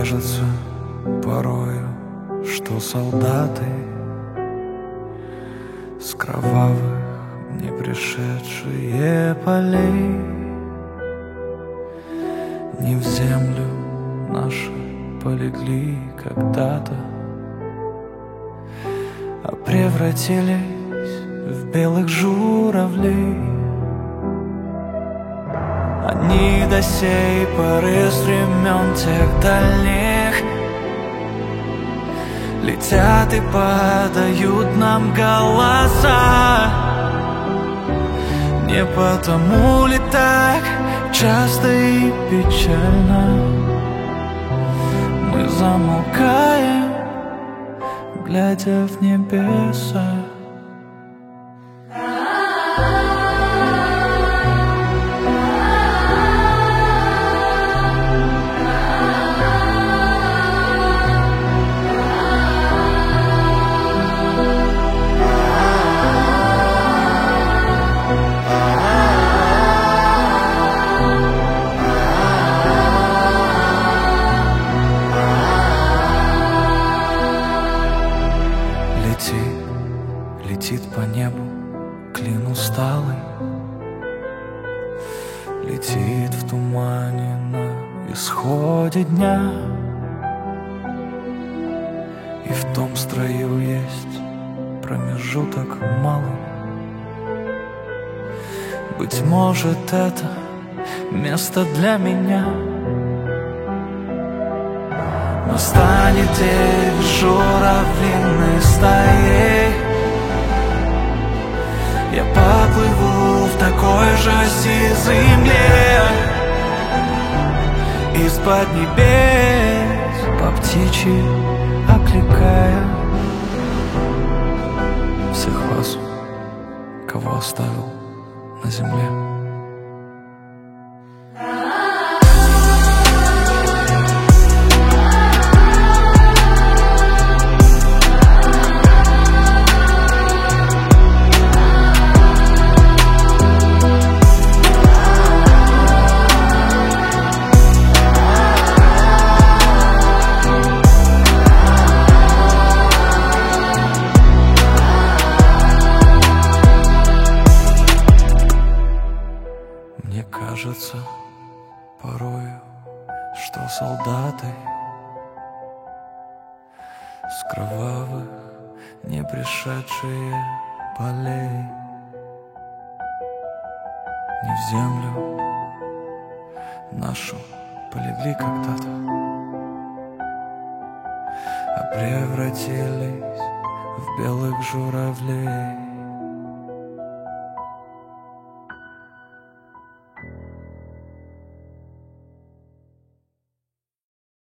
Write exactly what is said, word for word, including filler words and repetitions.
кажется порою, что солдаты с кровавых не пришедшие полей не в землю наши полегли когда-то, а превратились в белых журавлей. Они до сей поры с времен тех дальних летят и подают нам голоса. Не потому ли так часто и печально мы замолкаем, глядя в небеса? Летит по небу клин усталый, летит в тумане на исходе дня. И в том строю есть промежуток малый. Быть может, это место для меня. Но станет день журавлиной стаей, я поплыву в такой же сизой мгле, из-под небес по птичьи окликая всех вас, кого оставил на земле. Мне кажется порою, что солдаты с кровавых не пришедшие полей не в землю нашу полегли когда-то, а превратились в белых журавлей.